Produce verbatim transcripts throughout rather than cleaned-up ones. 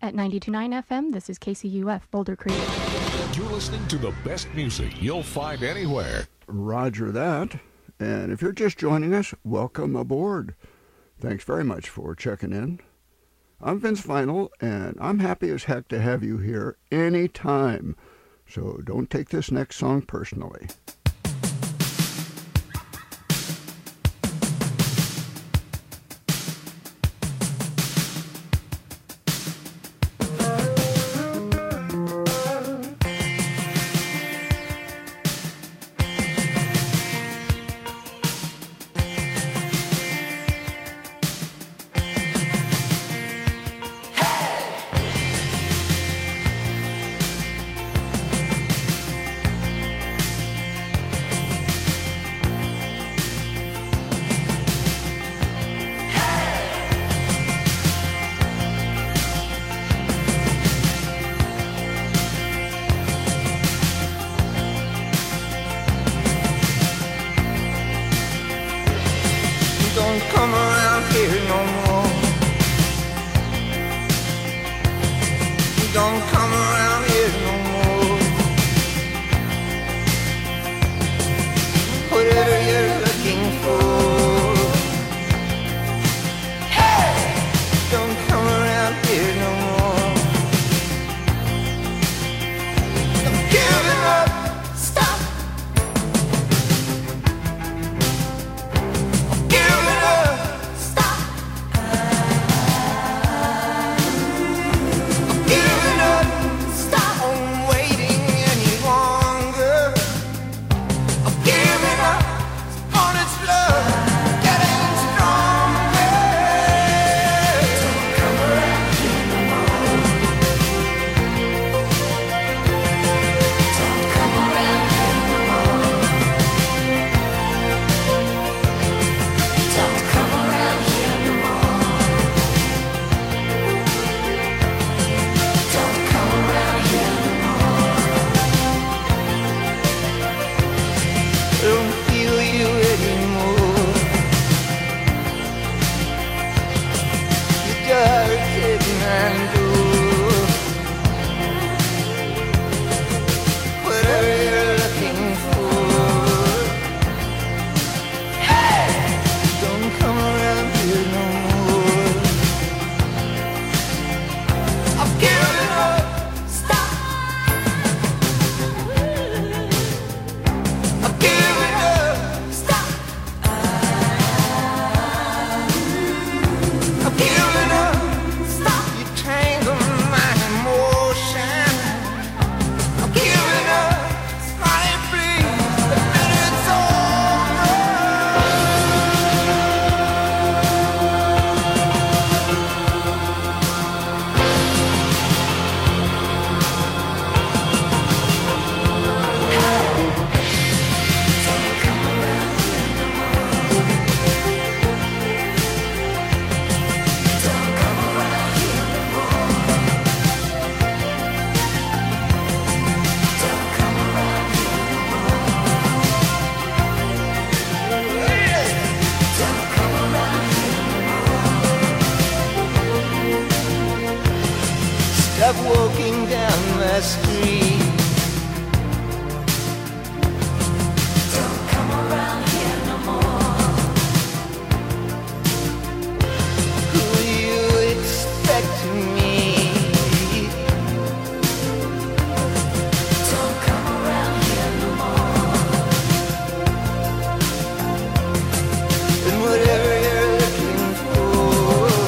at ninety-two point nine F M. This is K C U F, Boulder Creek. You're listening to the best music you'll find anywhere. Roger that. And if you're just joining us, welcome aboard. Thanks very much for checking in. I'm Vince Final, and I'm happy as heck to have you here anytime. So don't take this next song personally.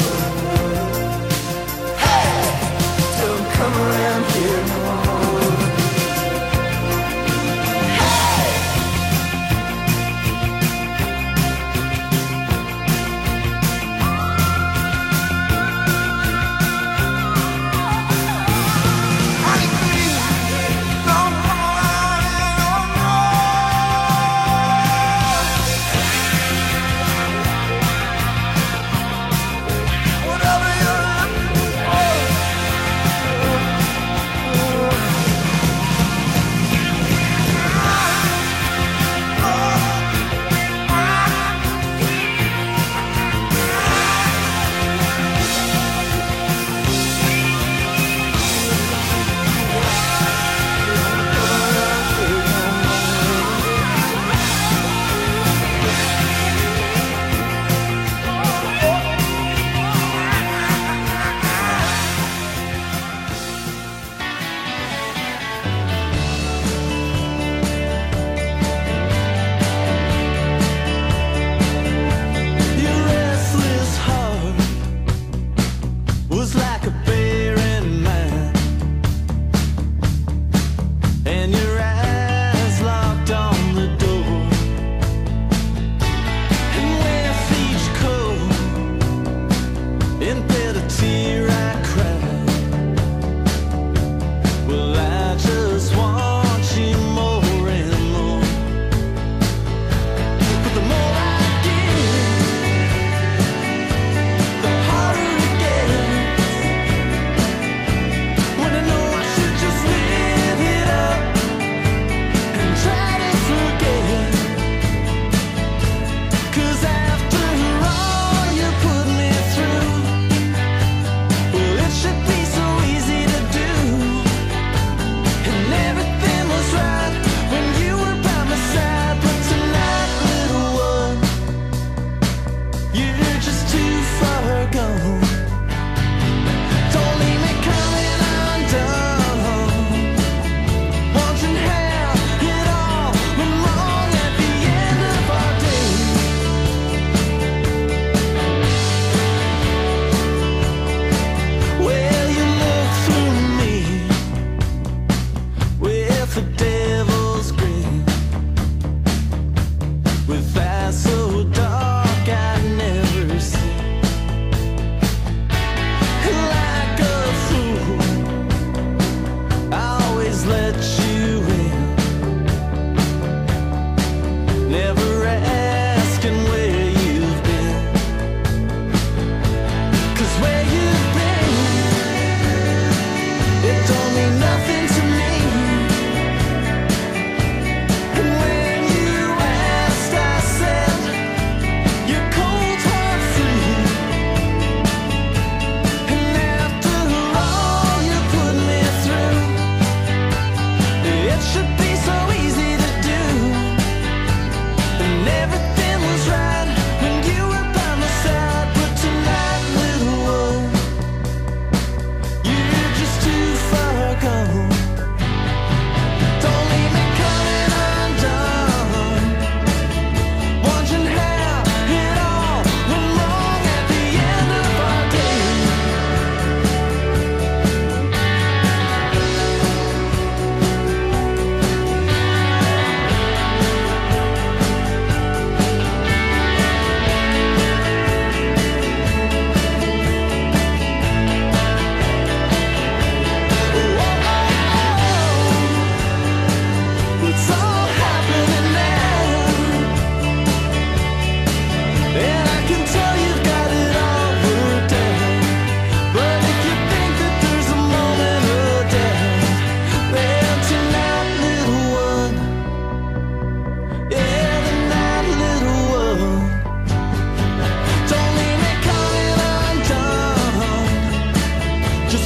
Come around here no more.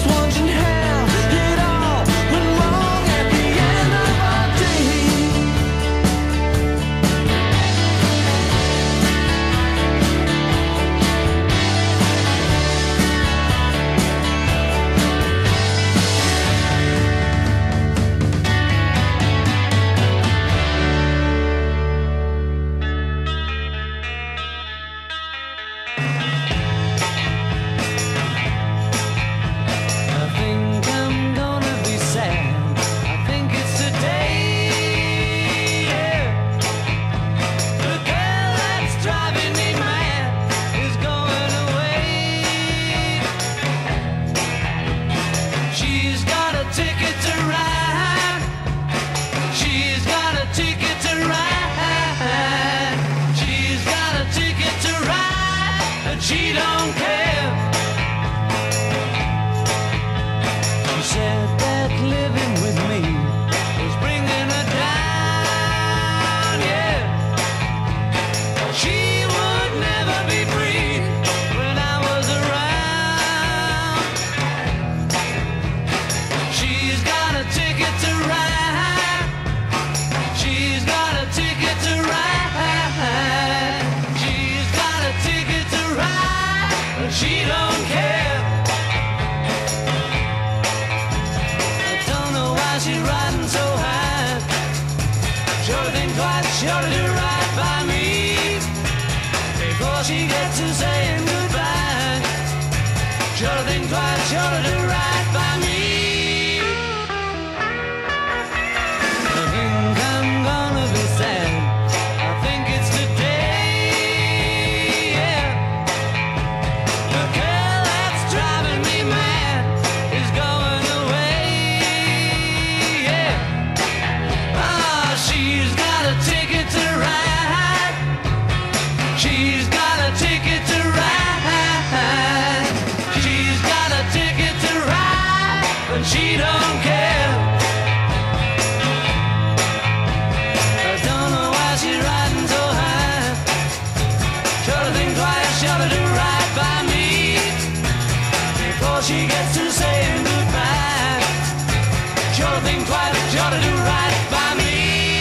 just wondering how it all went wrong at the end of our day. I think I'm gonna be sad. I think it's today. Yeah. The girl that's driving me mad is going away. She's got a ticket to ride. She's got a ticket to ride. She's got a ticket to ride, and she don't care. She said that living with me was bringing her down, yeah. She would never be free when I was around. She's got a ticket to ride. She's got a ticket to ride. She's got a ticket to ride, but she don't care. I don't know why she's riding so high. Sure think twice, sure to do right by me before she gets to saying goodbye. Sure to think twice, sure to do right by me. I think I'm gonna be sad. I think it's today. Yeah. The girl that's driving me mad is going away. Yeah. Ah, she's got a ticket to ride. She's got a ticket to ride. She's got a ticket to ride, but she don't care. I don't know why she's riding so high. Sure to think twice, sure to do right by me before she gets to saying goodbye. Sure to think twice, sure to do right by me.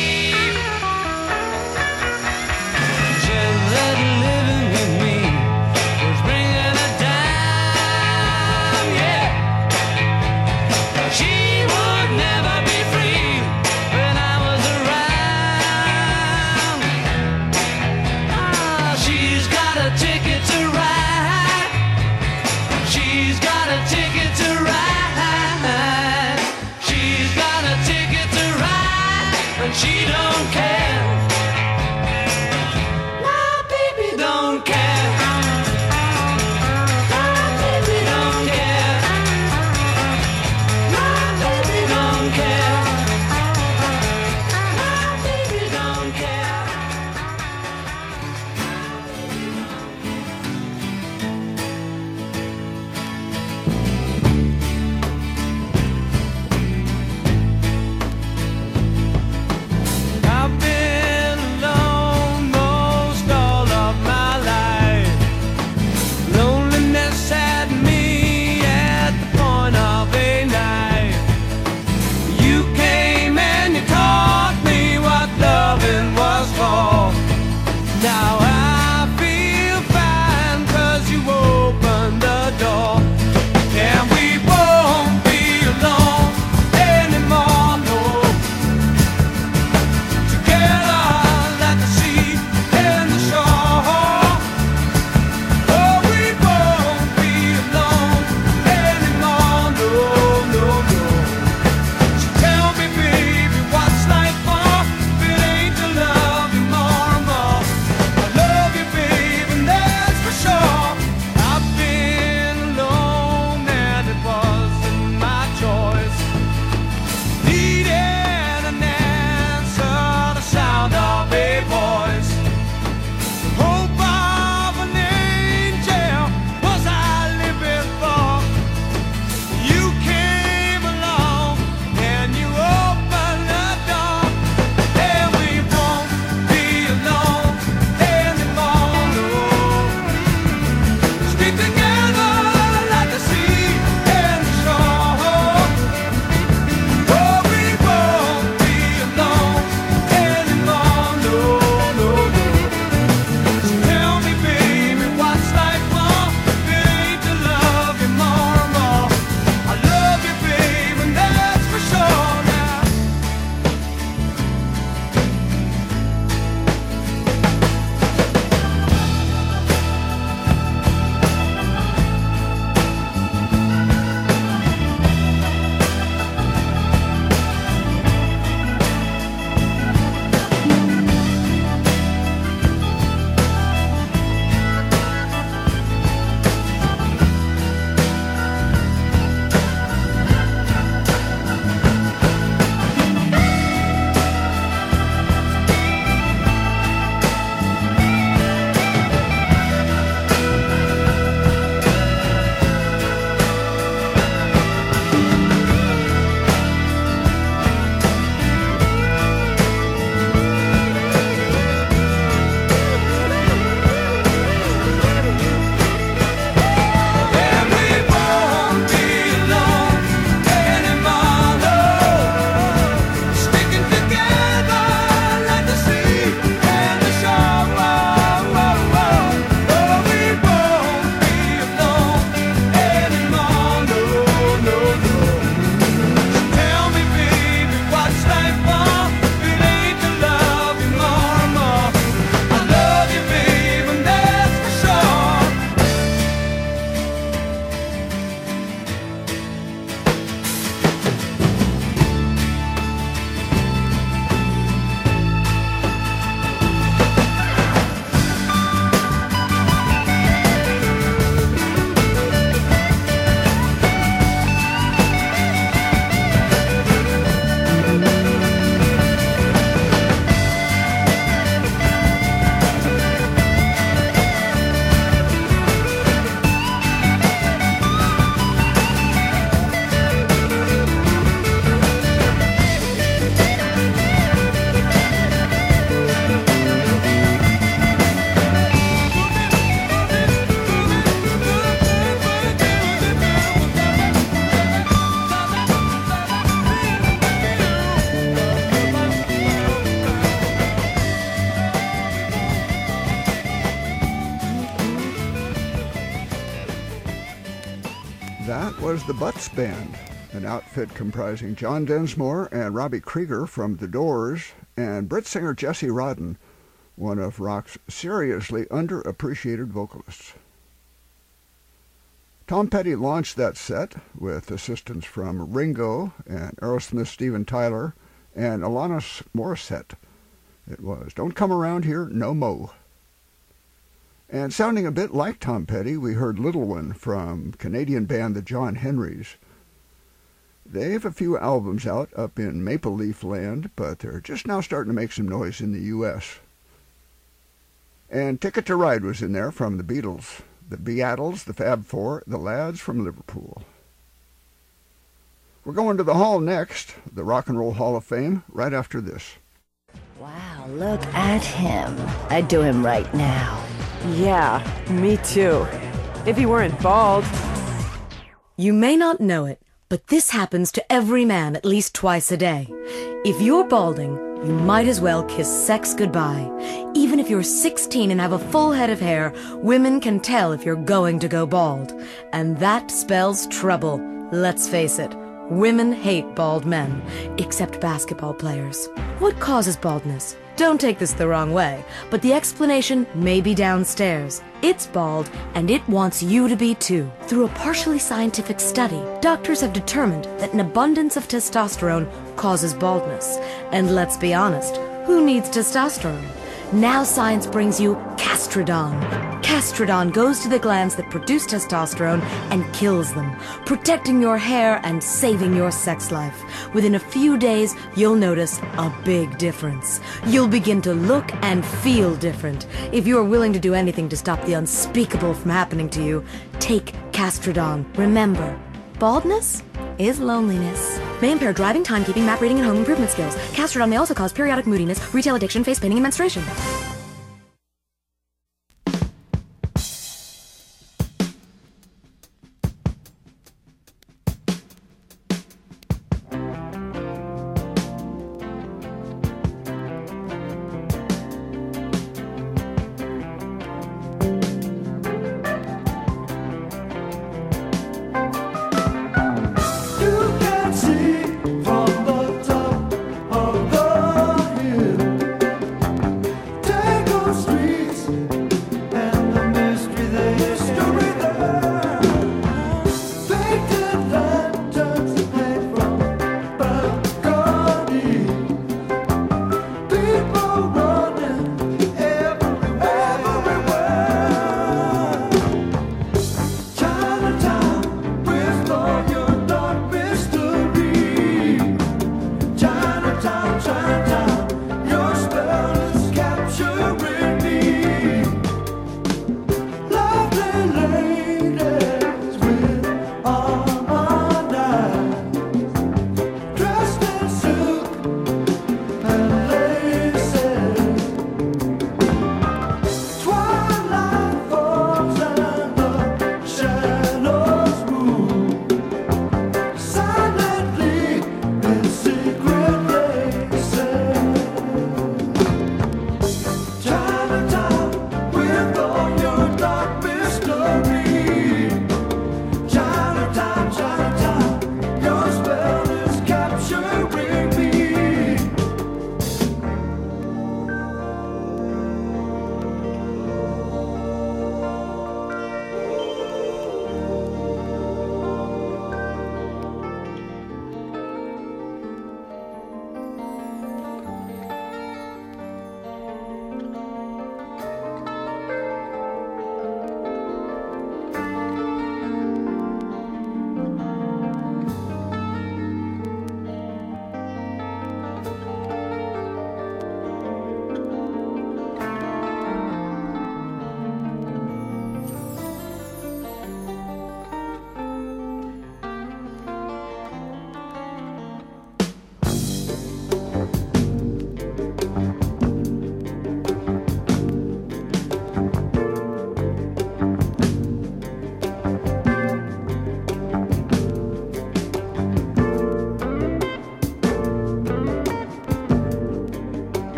Said that living with me was bringing her down, yeah. She would never be free when I was around. Ah, she's got a ticket to ride. She's got a ticket to the Butts Band, an outfit comprising John Densmore and Robbie Krieger from The Doors, and Brit singer Jesse Rodden, one of rock's seriously underappreciated vocalists. Tom Petty launched that set with assistance from Ringo and Aerosmith's Steven Tyler and Alanis Morissette. It was Don't Come Around Here No Mo. And sounding a bit like Tom Petty, we heard Little One from Canadian band the John Henrys. They have a few albums out up in Maple Leaf Land, but they're just now starting to make some noise in the U S And Ticket to Ride was in there from the Beatles, the Beatles, the Fab Four, the Lads from Liverpool. We're going to the Hall next, the Rock and Roll Hall of Fame, right after this. Wow, look at him. I'd do him right now. Yeah, me too. If he weren't bald. You may not know it, but this happens to every man at least twice a day. If you're balding, you might as well kiss sex goodbye. Even if you're sixteen and have a full head of hair, women can tell if you're going to go bald. And that spells trouble. Let's face it, women hate bald men, except basketball players. What causes baldness? Don't take this the wrong way, but the explanation may be downstairs. It's bald, and it wants you to be too. Through a partially scientific study, doctors have determined that an abundance of testosterone causes baldness. And let's be honest, who needs testosterone? Now science brings you Castradon. Castradon goes to the glands that produce testosterone and kills them, protecting your hair and saving your sex life. Within a few days, you'll notice a big difference. You'll begin to look and feel different. If you're willing to do anything to stop the unspeakable from happening to you, take Castradon. Remember, baldness is loneliness. May impair driving, timekeeping, map reading, and home improvement skills. Castradon may also cause periodic moodiness, retail addiction, face painting, and menstruation. Tell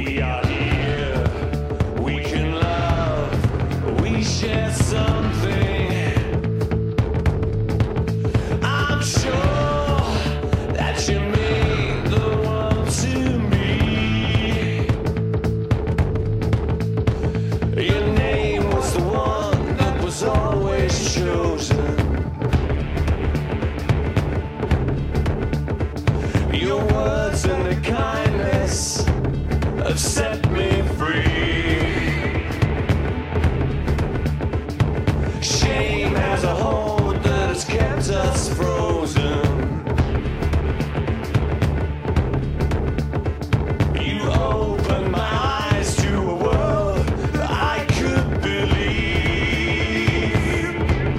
We are here, we can love, we share something. I'm sure that you mean the world to me. Your name was the one that was always chosen. Your words and the kindness have set me free. Shame has a hold that has kept us frozen. You opened my eyes to a world that I could believe.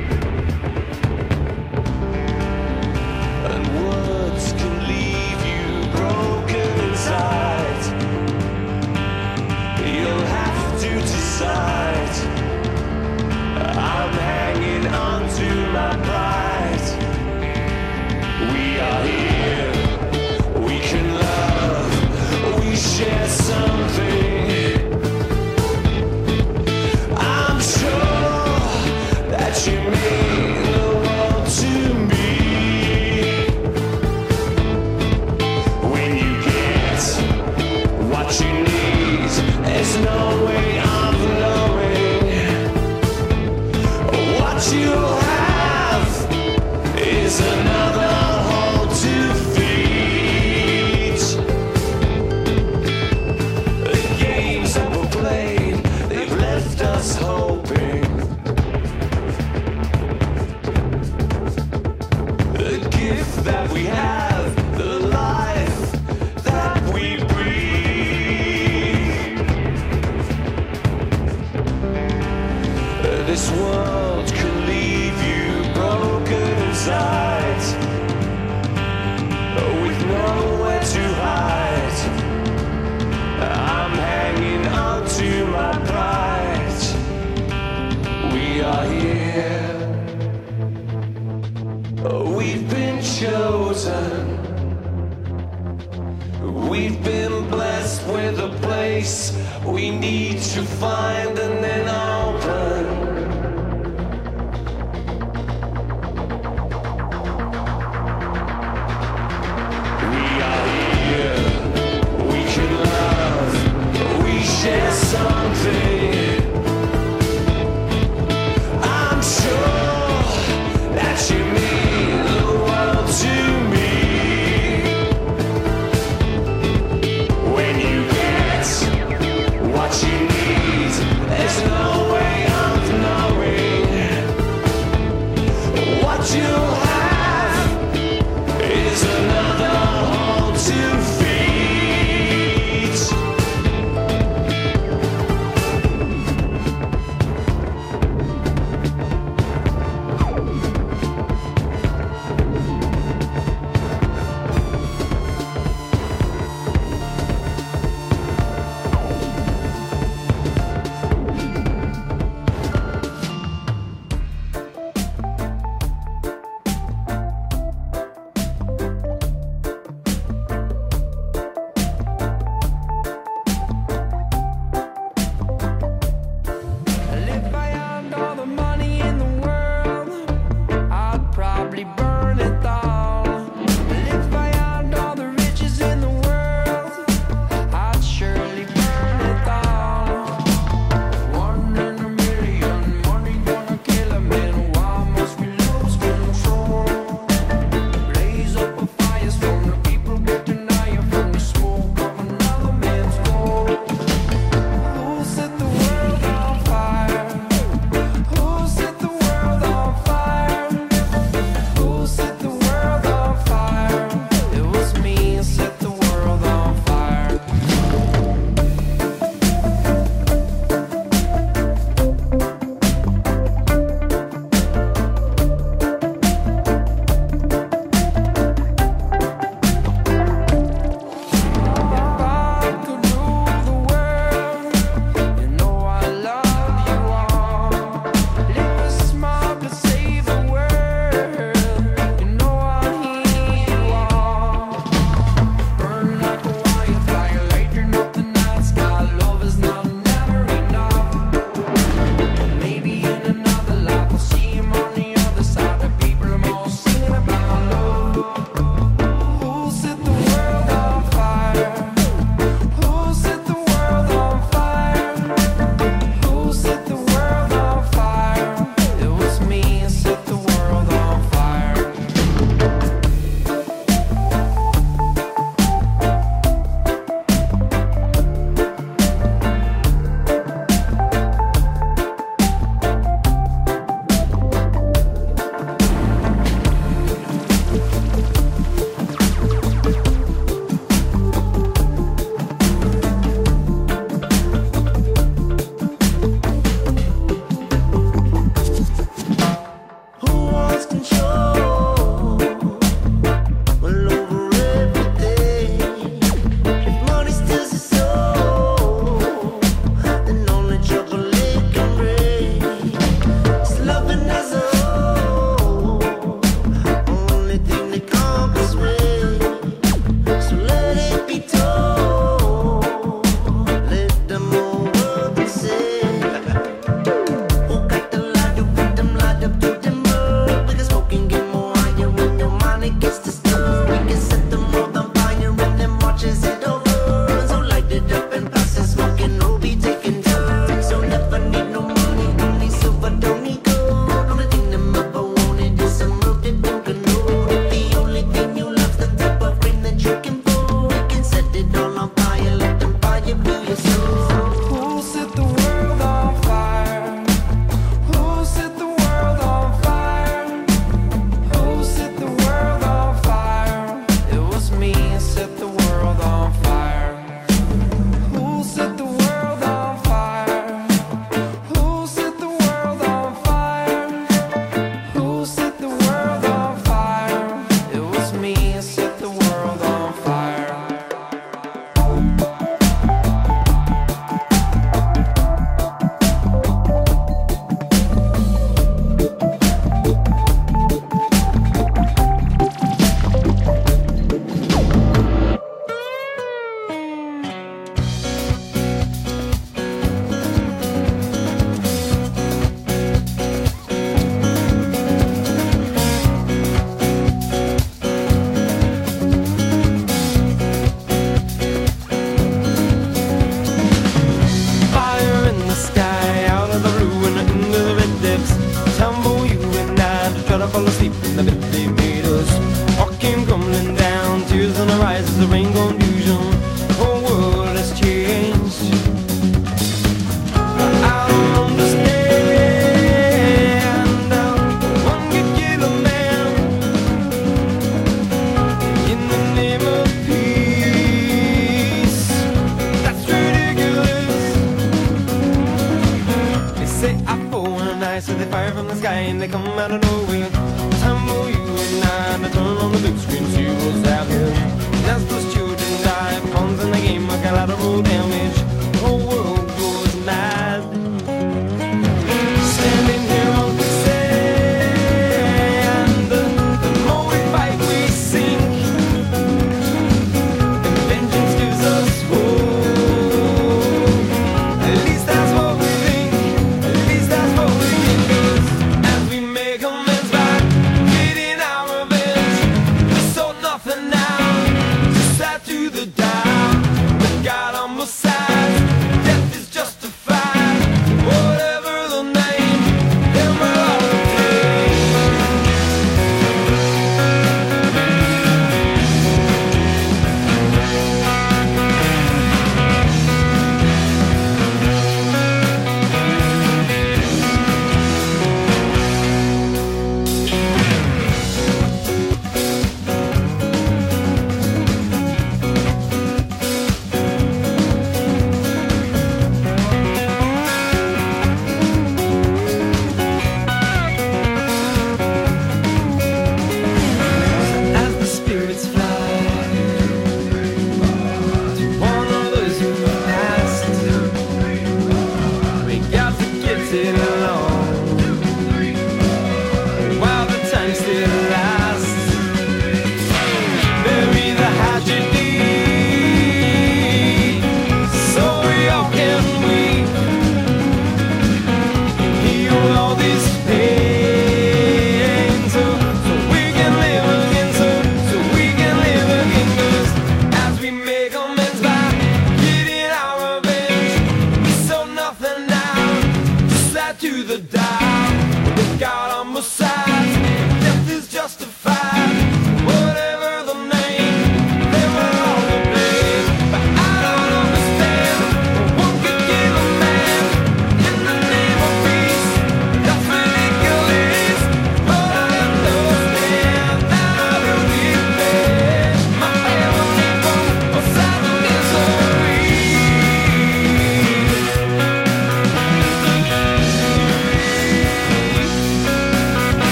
And words can leave you broken inside. You'll have to decide. I'm hanging on to my pride. We are here, we can love, we share something. I'm sure that you mean the world to me. When you get what you need, there's no way of knowing. What you have is another hole to feed. The games that were played, they've left us hoping. The gift that we have, the life that we breathe. This world can leave you broken inside, with nowhere to hide. I'm hanging on to my pride. We are here. We've been chosen. We've been blessed with a place we need to find and then open. We are here, we can love, we share something. I'm sure that you mean the world to me. When you get what you need, there's no way of knowing. What you have is another hole to feed. who set the world on fire? Who set the world on fire? Who set the world on fire? Who set the world on fire? It was me who set the world on fire. Fire in the sky, out of the blue and into the red depths. Tumble you and I to try to fall asleep in the bed they made us. Walking, crumbling down, tears on the rise as the rain confusion. The whole world has changed. But I don't understand how one could kill a man in the name of peace. That's ridiculous. They say I fall and I so they fire from the sky and they come out of nowhere. Tumble you and I to turn on the big screen, see what's happening. And as those children die, pawns in the game, I collateral damage. The whole world goes mad. Standing here on the sand, the, the more we fight we sink. And vengeance gives us hope. At least that's what we think. At least that's what we think. 'Cause as we make 'em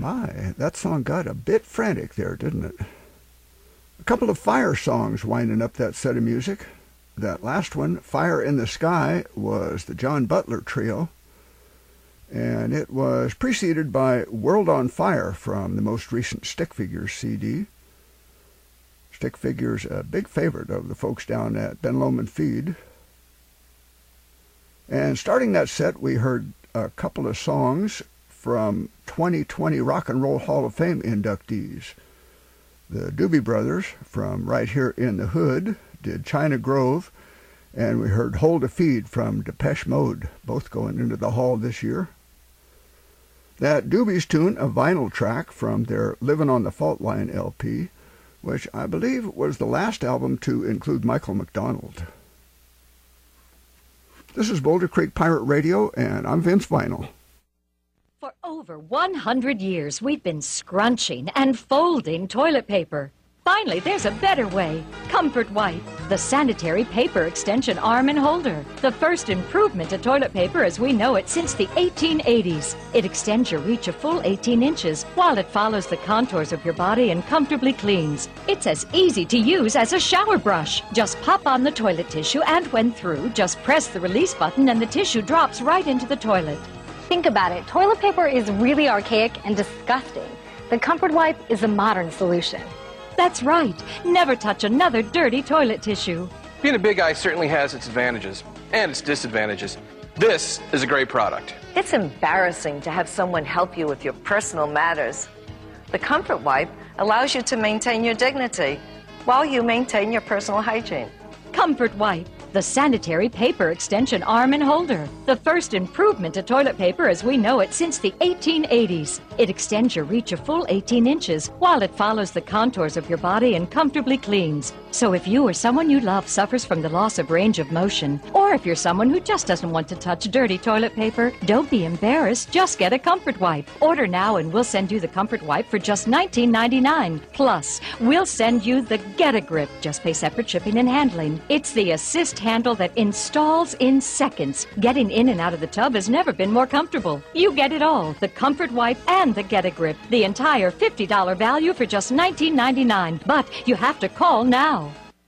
My, that song got a bit frantic there, didn't it? A couple of Fire songs winding up that set of music. That last one, Fire in the Sky, was the John Butler Trio, and it was preceded by World on Fire from the most recent Stick Figures C D. Stick Figures, a big favorite of the folks down at Ben Lomond Feed. And starting that set, we heard a couple of songs from twenty twenty Rock and Roll Hall of Fame inductees. The Doobie Brothers, from right here in the hood, did China Grove, and we heard Hold a Feed from Depeche Mode, both going into the hall this year. That Doobies tune, a vinyl track from their Livin' on the Fault Line L P, which I believe was the last album to include Michael McDonald. This is Boulder Creek Pirate Radio, and I'm Vince Vinyl. For over one hundred years, we've been scrunching and folding toilet paper. Finally, there's a better way. Comfort Wipe, the sanitary paper extension arm and holder. The first improvement to toilet paper as we know it since the eighteen eighties. It extends your reach a full eighteen inches while it follows the contours of your body and comfortably cleans. It's as easy to use as a shower brush. Just pop on the toilet tissue, and when through, just press the release button and the tissue drops right into the toilet. Think about it. Toilet paper is really archaic and disgusting. The Comfort Wipe is a modern solution. That's right. Never touch another dirty toilet tissue. Being a big guy certainly has its advantages and its disadvantages. This is a great product. It's embarrassing to have someone help you with your personal matters. The Comfort Wipe allows you to maintain your dignity while you maintain your personal hygiene. Comfort Wipe, the sanitary paper extension arm and holder. The first improvement to toilet paper as we know it since the eighteen eighties. It extends your reach a full eighteen inches while it follows the contours of your body and comfortably cleans. So if you or someone you love suffers from the loss of range of motion, or if you're someone who just doesn't want to touch dirty toilet paper, don't be embarrassed. Just get a Comfort Wipe. Order now and we'll send you the Comfort Wipe for just nineteen ninety-nine. Plus, we'll send you the Get a Grip. Just pay separate shipping and handling. It's the assist handle that installs in seconds. Getting in and out of the tub has never been more comfortable. You get it all, the Comfort Wipe and the Get a Grip. The entire fifty dollars value for just nineteen ninety-nine. But you have to call now.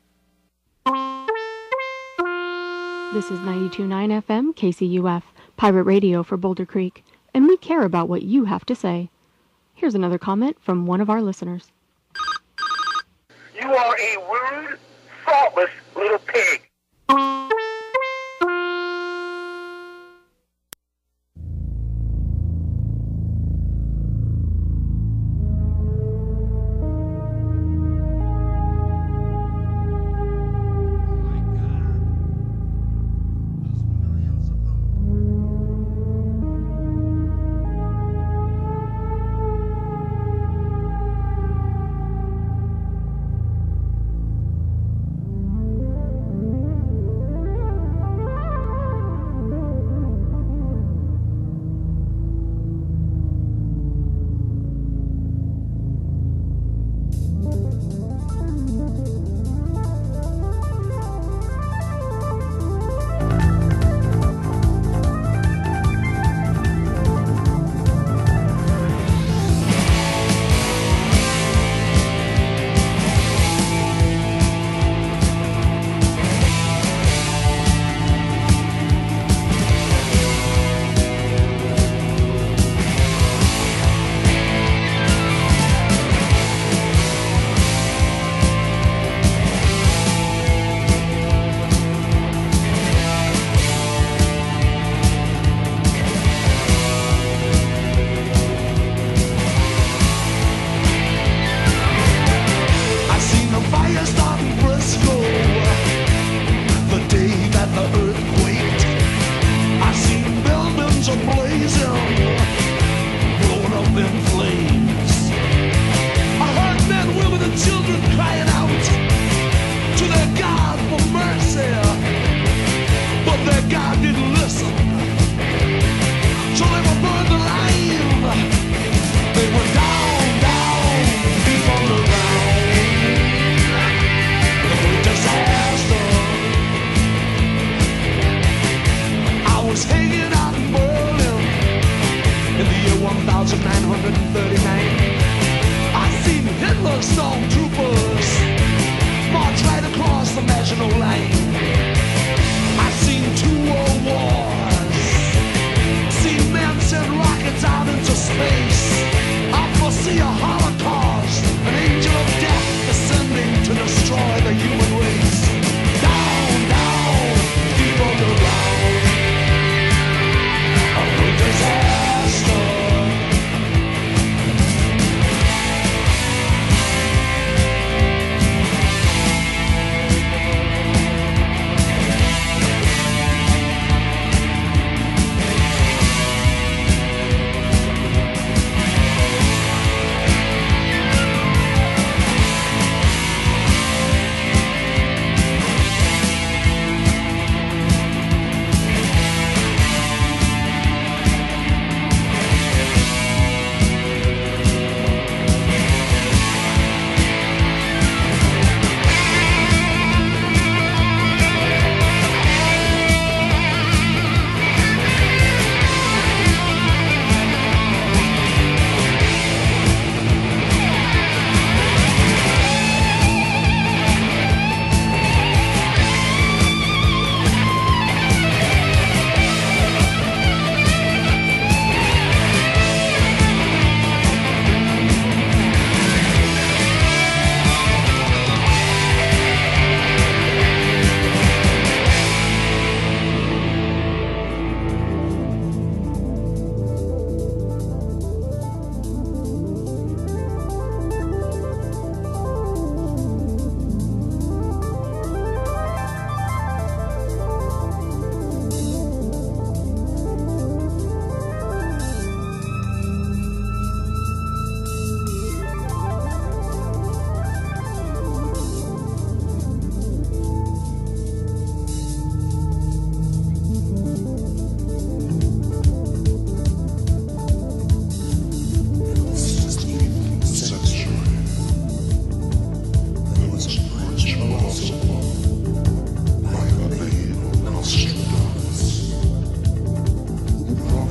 This is ninety-two point nine F M K C U F, Pirate Radio for Boulder Creek, and we care about what you have to say. Here's another comment from one of our listeners. You are a rude, thoughtless little pig.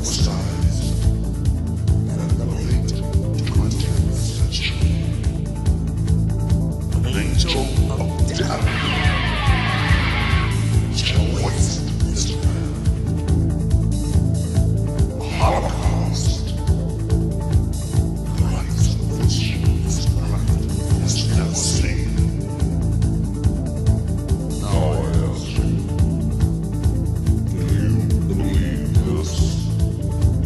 prophesized that in the late twentieth century, an angel of death shall waste Israel. A Holocaust, the likes of which this planet has never seen. Now I ask you, do you believe this?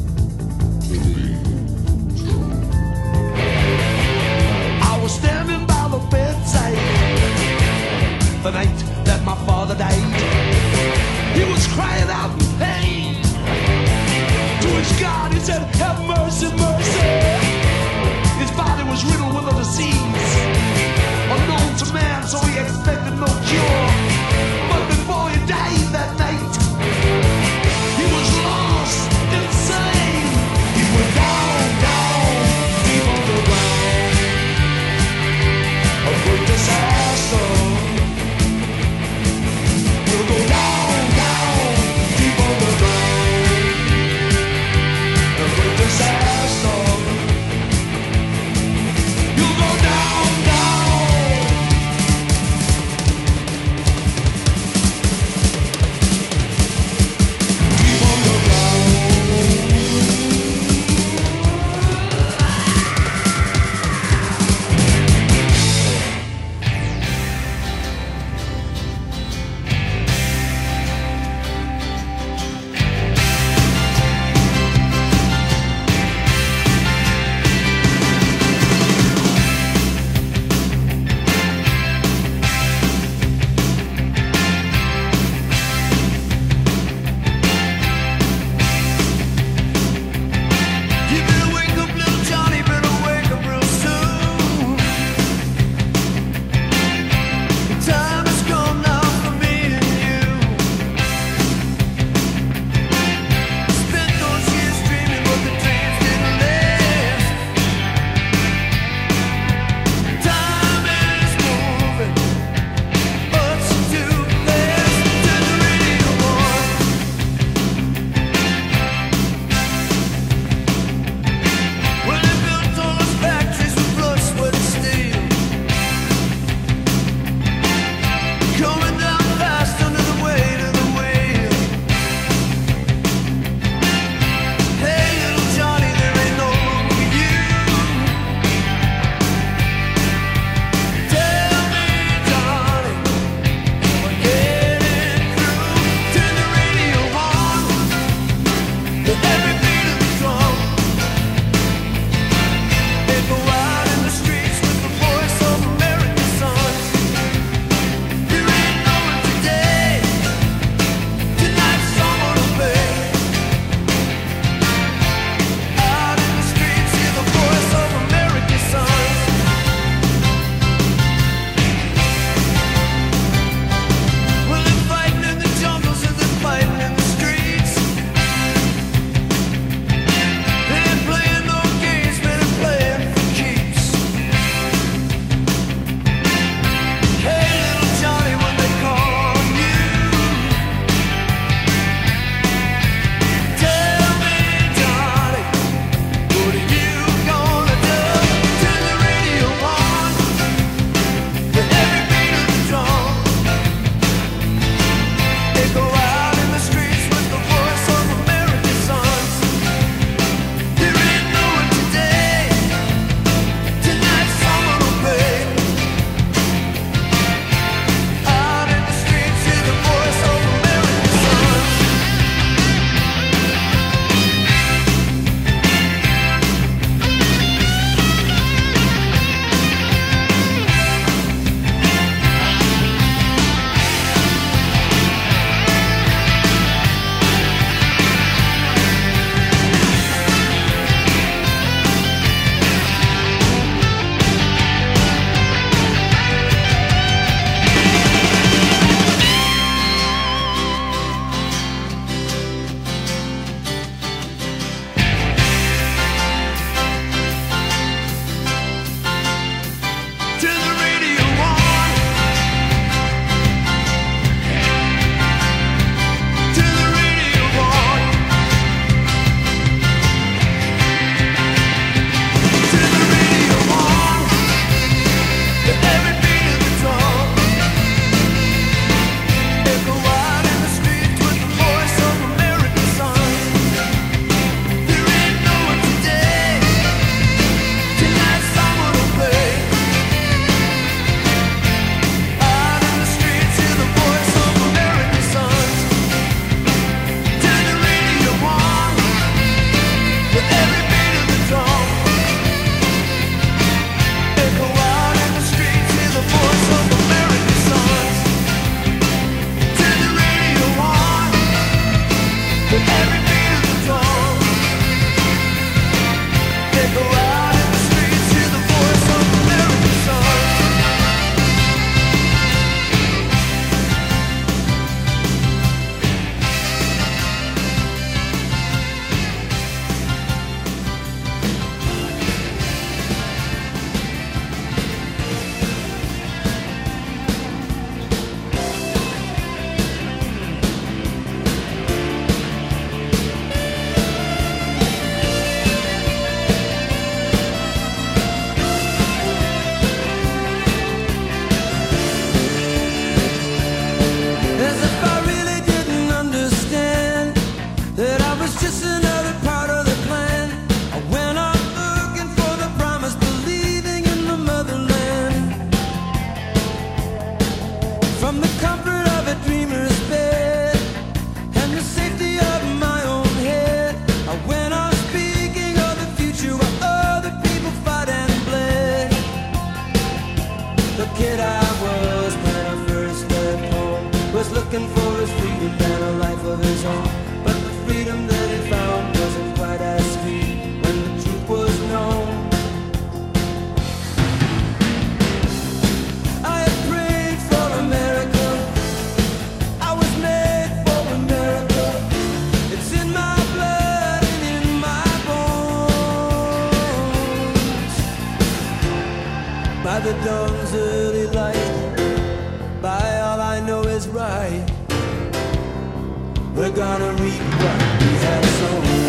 the dawn's early light, by all I know is right, we're gonna reap what we have sown.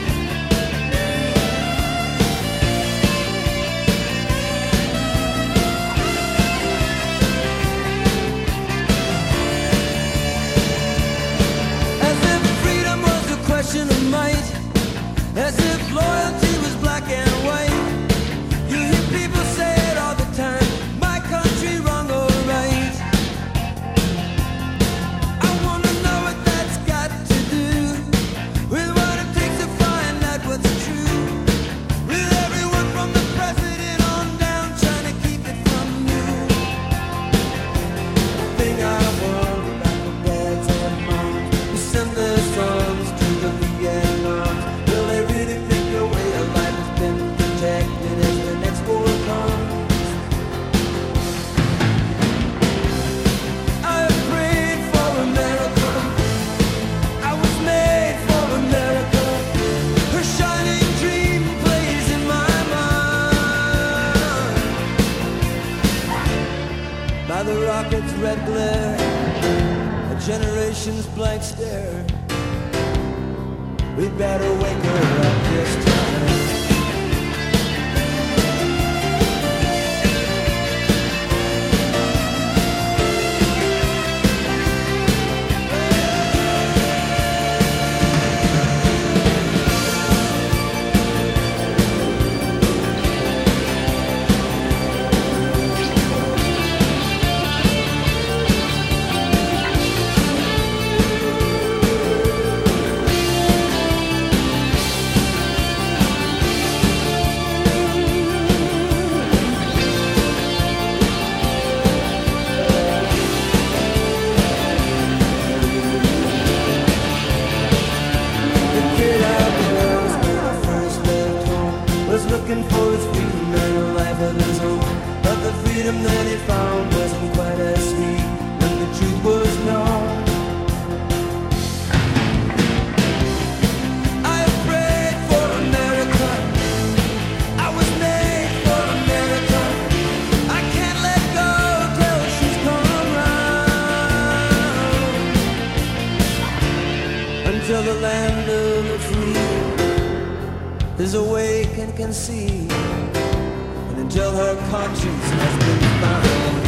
Of might, as if loyalty was black and white. You hear people say it all the time, my country wrong or right. I wanna know what that's got to do with what it takes to find out what's true, with everyone from the president on down trying to keep it from you. The thing I wonder about the dads and moms who send their sons to the Vietnam. Will they really think the way of life has been protected as the next war comes? I prayed for America. I was made for America. Her shining dream plays in my mind. By the rocket's red glare, a generation's blank stare, we better wake her up this time. Looking for his freedom and a life of his own, but the freedom that he found wasn't quite as sweet when the truth was known. I prayed for America. I was made for America. I can't let go till she's come round, until the land of the free is awake and can see, and until her conscience has been found.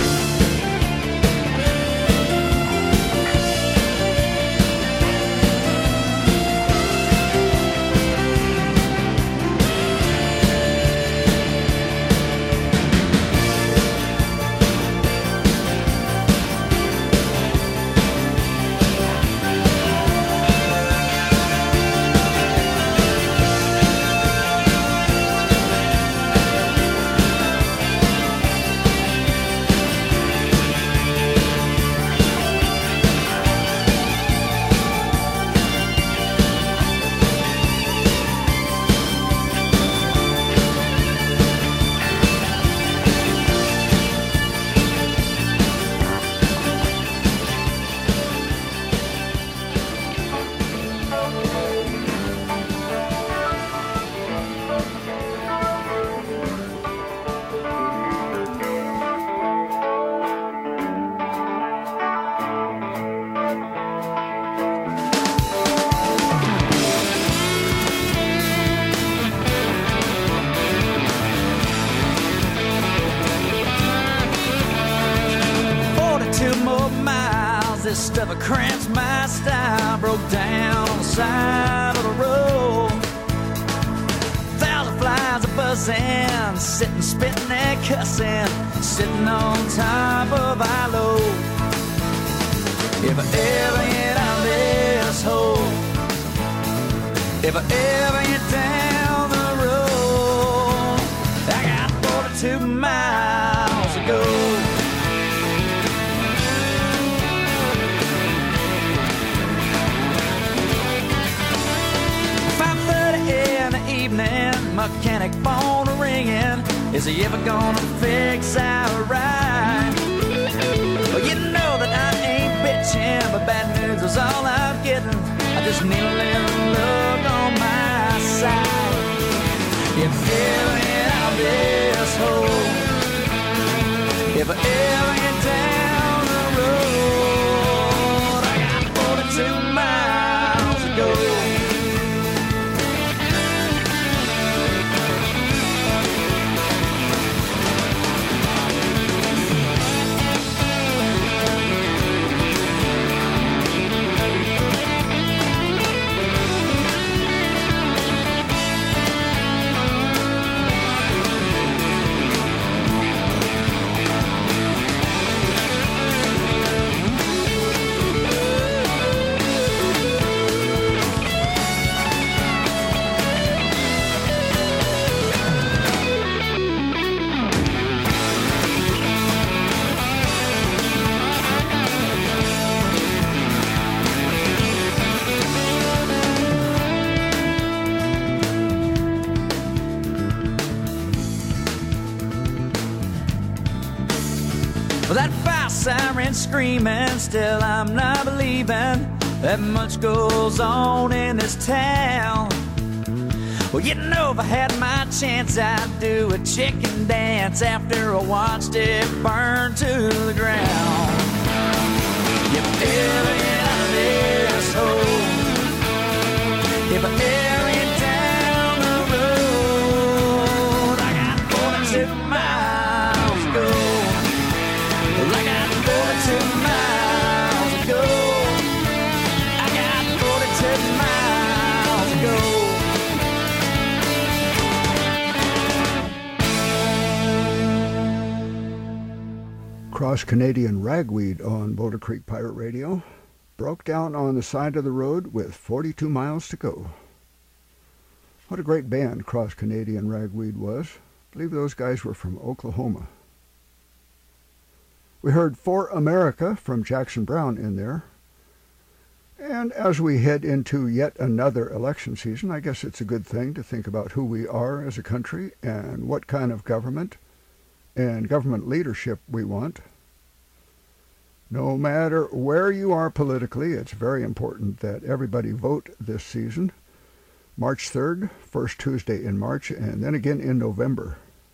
This stuff cramps my style, broke down on the side of the road. Thousand flies are buzzing, sitting, spitting and cussing, sitting on top of our load. If I ever get out this hole, if I ever get down the road, I got forty-two miles to go. Mechanic phone ringing, is he ever gonna fix our ride? Well, you know that I ain't bitching, but bad news is all I'm getting. I just need a little love on my side. If you get out this hole, Well, that fire siren screaming, still I'm not believing that much goes on in this town. Well, you know, if I had my chance, I'd do a chicken dance after I watched it burn to the ground. If ever get out of this hole, if I ever get down the road, I got forty-two miles to go. I got forty-two miles to go. I got forty-two miles to go. Cross Canadian Ragweed on Boulder Creek Pirate Radio broke down on the side of the road with forty-two miles to go. What a great band Cross Canadian Ragweed was. I believe those guys were from Oklahoma. We heard For America from Jackson Browne in there. And as we head into yet another election season, I guess it's a good thing to think about who we are as a country and what kind of government and government leadership we want. No matter where you are politically, it's very important that everybody vote this season. March third, first Tuesday in March, and then again in November.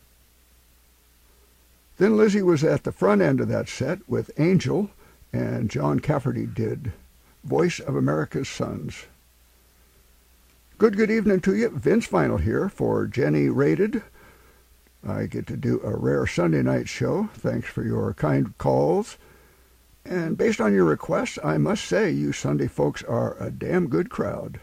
Then Lizzie was at the front end of that set with Angel, and John Cafferty did Voice of America's Sons. Good, good evening to you. Vince Final here for Jenny Rated. I get to do a rare Sunday night show. Thanks for your kind calls. And based on your requests, I must say you Sunday folks are a damn good crowd.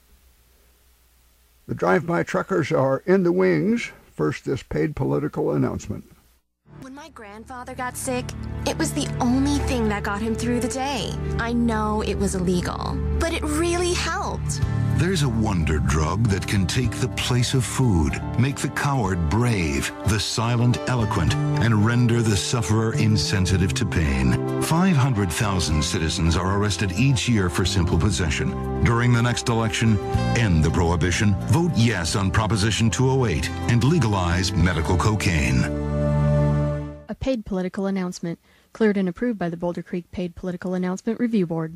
The drive-by truckers are in the wings. First, this paid political announcement. When my grandfather got sick, it was the only thing that got him through the day. I know it was illegal, but it really helped. There's a wonder drug that can take the place of food, make the coward brave, the silent eloquent, and render the sufferer insensitive to pain. five hundred thousand citizens are arrested each year for simple possession. During the next election, end the prohibition, vote yes on Proposition two oh eight, and legalize medical cocaine. A paid political announcement, cleared and approved by the Boulder Creek Paid Political Announcement Review Board.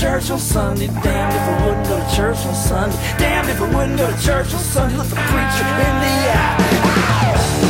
church on Sunday. Damned if I wouldn't go to church on Sunday. Damned if I wouldn't go to church on Sunday. Look the preacher in the eye.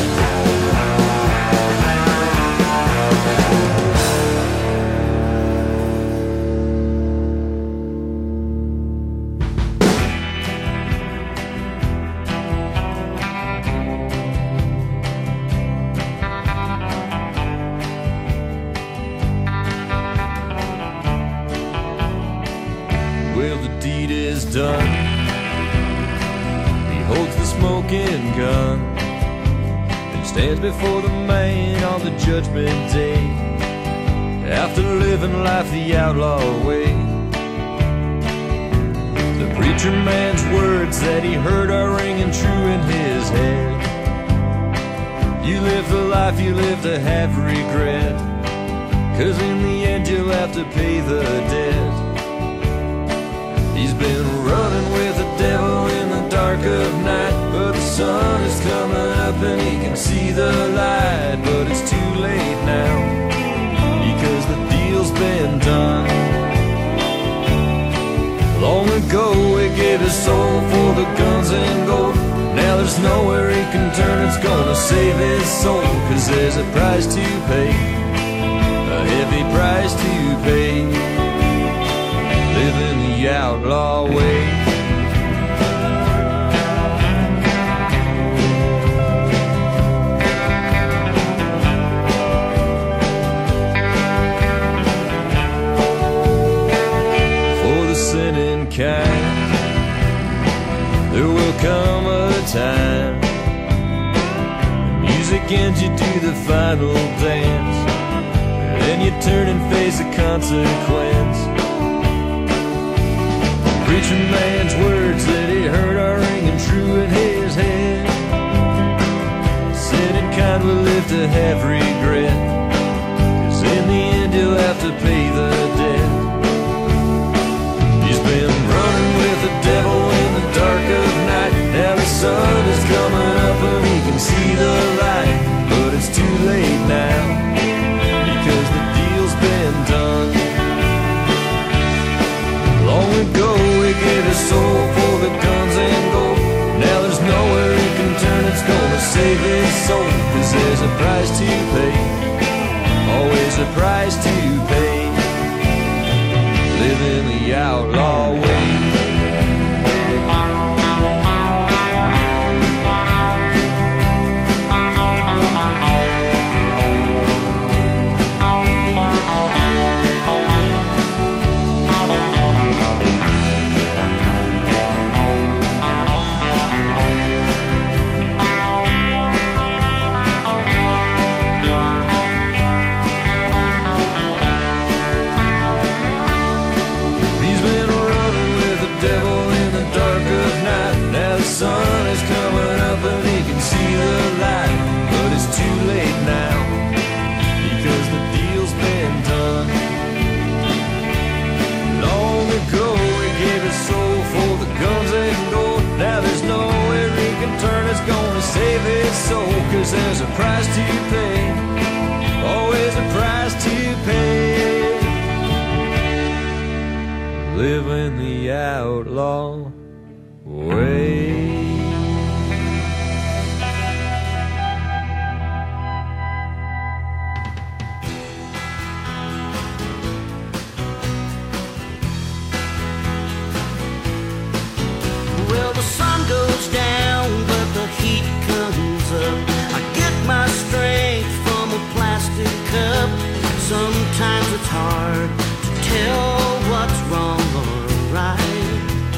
Done. He holds the smoking gun and stands before the man on the judgment day, after living life the outlaw way. The preacher man's words that he heard are ringing true in his head. You live the life you live to have regret, 'cause in the end you'll have to pay the debt. He's been running with the devil in the dark of night, but the sun is coming up and he can see the light. But it's too late now, because the deal's been done. Long ago he gave his soul for the guns and gold. Now there's nowhere he can turn that's gonna save his soul, 'cause there's a price to pay, a heavy price to pay, living the outlaw way. For the sinning kind, there will come a time music ends, you do the final dance, then you turn and face the consequence. Preacher man's words that he heard are ringing true in his head. Sinning kind will live to have regret, 'cause in the end you'll have to pay the debt. He's been running with the devil in the dark of night. Now the sun is coming up and he can see the light, but it's too late now, because the deal's been done. Long ago he gave his soul for the guns and gold. Now there's nowhere he can turn that's gonna save his soul, 'cause there's a price to pay, always a price to pay, living the outlaw way. The sun is coming up and he can see the light, but it's too late now, because the deal's been done. Long ago he gave his soul for the guns and gold. Now there's nowhere he can turn that's gonna save his soul, 'cause there's a price to pay, always a price to pay, living the outlaw way. Well, the sun goes down, but the heat comes up. I get my strength from a plastic cup. Sometimes it's hard to tell what's wrong or right.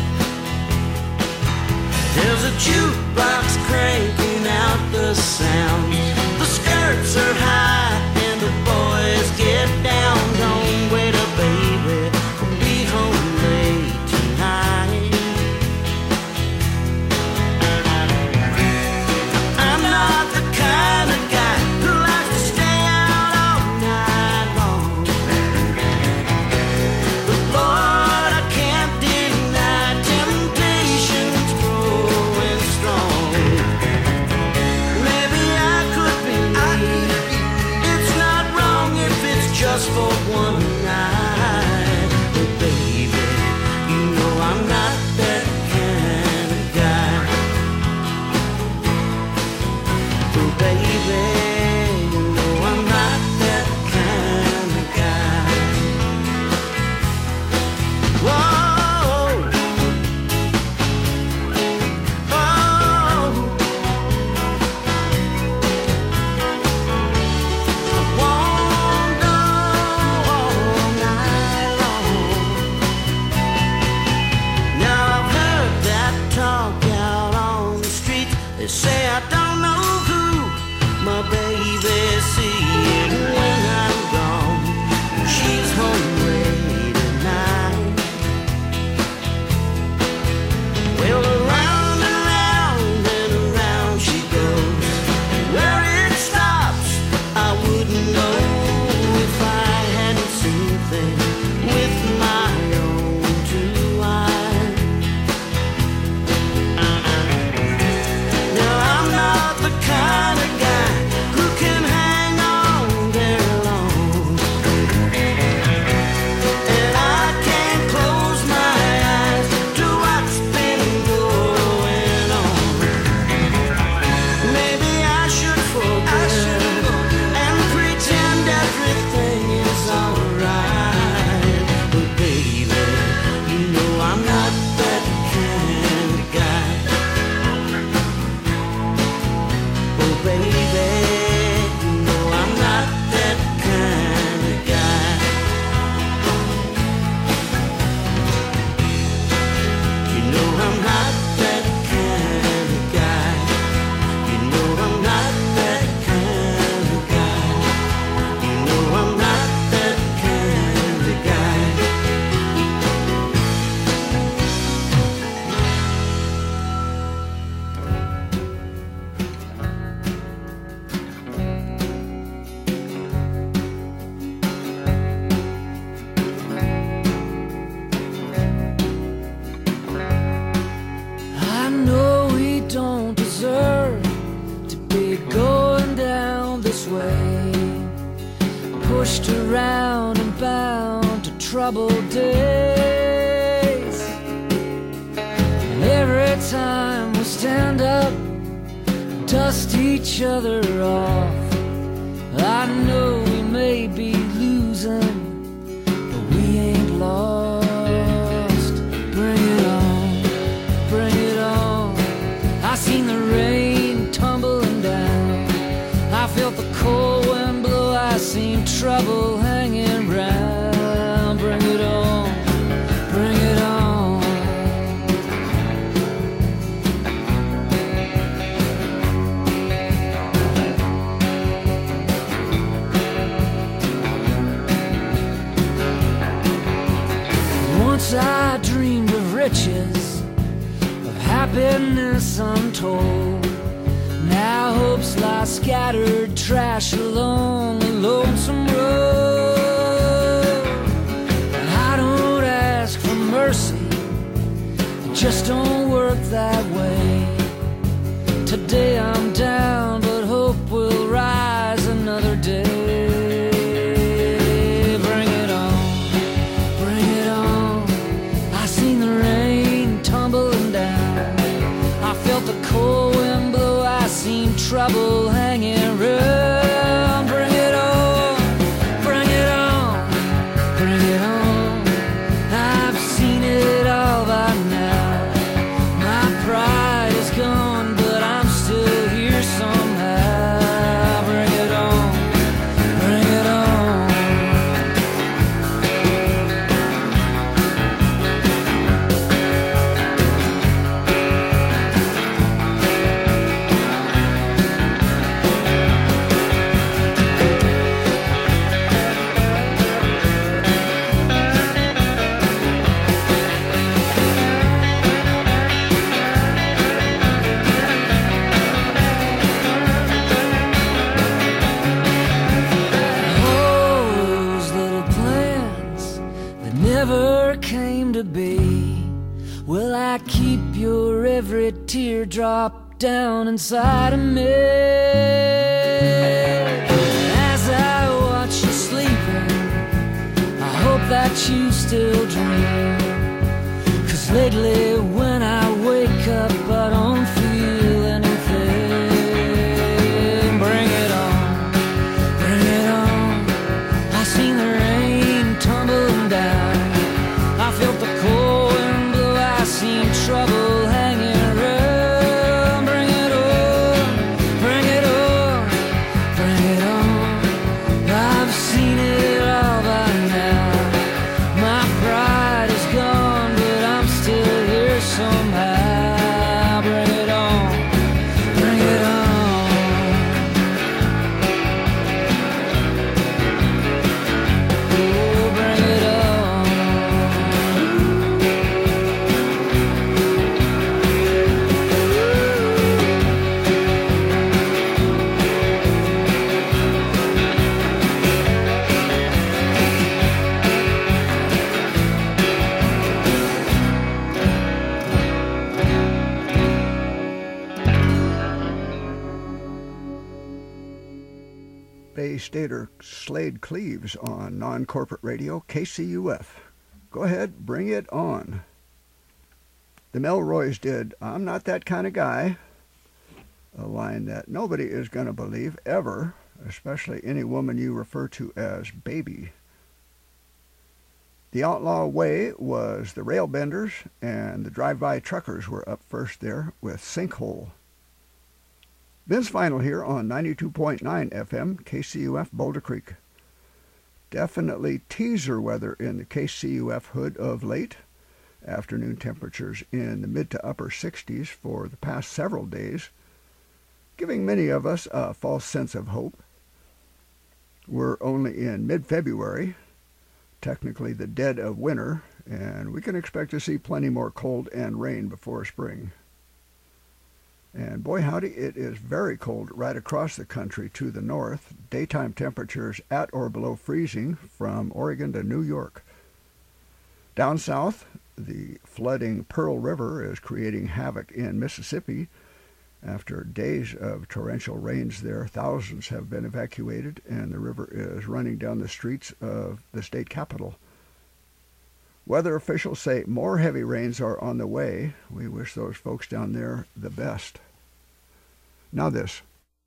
There's a jukebox cranking out the sound. The skirts are high and the boys get down. Don't wait up, baby, we'll be home late tonight. I'm not the kind of guy who likes to stay out all night long, but Lord, I can't deny temptation's growing strong. Maybe I around and bound to troubled days. And every time we stand up, dust each other off, I know we may be losing, but we ain't lost. Bring it on, bring it on. I seen the rain tumbling down, I felt the cold wind blow, I seen trouble hanging round. Bring it on, bring it on. Once I dreamed of riches, of happiness untold. Now hopes lie scattered trash along the lonesome road. And I don't ask for mercy, it just don't work that way. Today I'm down, but hope will rise another day. Bring it on, bring it on. I seen the rain tumbling down, I felt the cold wind blow, I seen trouble hanging around. Bring it on, bring it on, bring it on. I've seen it all by now. My pride is gone, but I'm still here somehow. Bring it on, bring it on. Those little plans that never came to be, will I keep your every teardrop down inside of me? As I watch you sleeping, I hope that you still dream. Cause lately when I wake up, I don't feel anything. Bring it on, bring it on. I seen the rain tumbling down, I felt the cold wind blow, I seen trouble hanging around. Bring it on, bring it on, bring it on. I've seen it all by now. My pride is gone, but I'm still here somehow. Bring it on, bring it on. Oh, bring it on. Bay Stater Slade Cleaves on non-corporate radio K C U F. Go ahead, bring it on. The Melroys did I'm Not That Kind of Guy, a line that nobody is going to believe ever, especially any woman you refer to as baby. The Outlaw Way was the Railbenders, and the Drive-By Truckers were up first there with Sinkhole. Vince Final here on ninety-two point nine F M, K C U F Boulder Creek. Definitely teaser weather in the K C U F hood of late. Afternoon temperatures in the mid to upper sixties for the past several days, giving many of us a false sense of hope. We're only in mid-February, technically the dead of winter, and we can expect to see plenty more cold and rain before spring. And boy howdy, it is very cold right across the country to the north. Daytime temperatures at or below freezing from Oregon to New York. Down south, the flooding Pearl River is creating havoc in Mississippi, After days of torrential rains there, thousands have been evacuated, and the river is running down the streets of the state capital. Weather officials say more heavy rains are on the way. We wish those folks down there the best. Now this.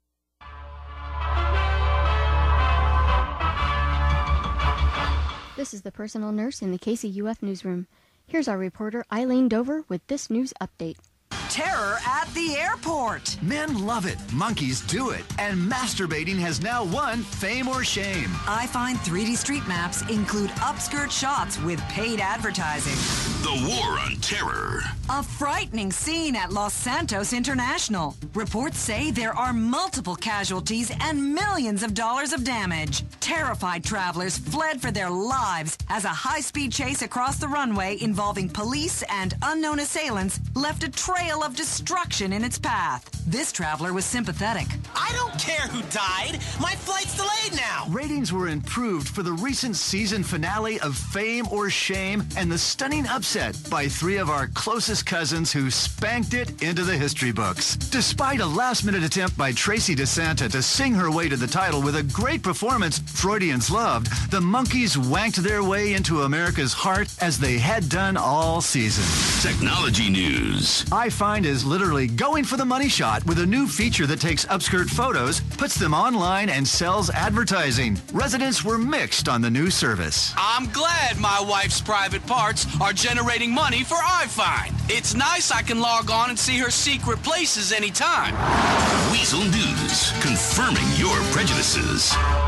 This is the personal nurse in the K C U F newsroom. Here's our reporter Eileen Dover with this news update. Terror at the airport. Men love it. Monkeys do it. And masturbating has now won Fame or Shame. iFind three D Street Maps include upskirt shots with paid advertising. The War on Terror. A frightening scene at Los Santos International. Reports say there are multiple casualties and millions of dollars of damage. Terrified travelers fled for their lives as a high-speed chase across the runway involving police and unknown assailants left a trail of destruction in its path. This traveler was sympathetic. I don't care who died. My flight's delayed now. Ratings were improved for the recent season finale of Fame or Shame and the stunning upset by three of our closest cousins who spanked it into the history books. Despite a last-minute attempt by Tracy DeSanta to sing her way to the title with a great performance Freudians loved, the Monkees wanked their way into America's heart as they had done all season. Technology news. iFind is literally going for the money shot with a new feature that takes upskirt photos, puts them online, and sells advertising. Residents were mixed on the new service. I'm glad my wife's private parts are generating money for iFind. It's nice I can log on and see her secret places anytime. Weasel News, confirming your prejudices.